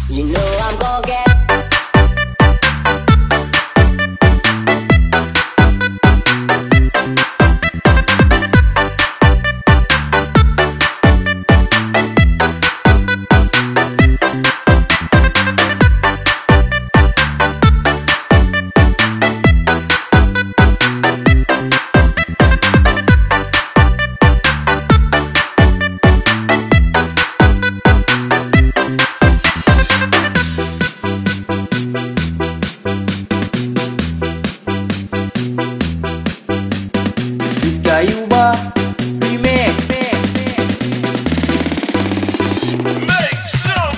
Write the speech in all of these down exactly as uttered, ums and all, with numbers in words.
You know I'm gonna get. Gayuba Remix. Make some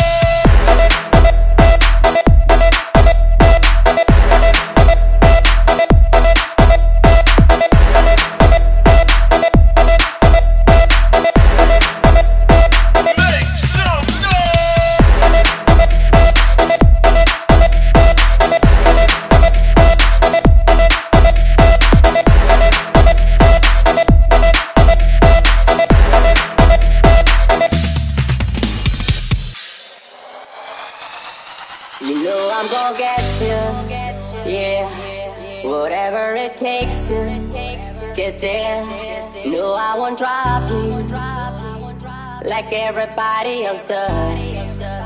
You know I'm gonna get you, yeah. Whatever it takes to get there. No, I won't drop you like everybody else does.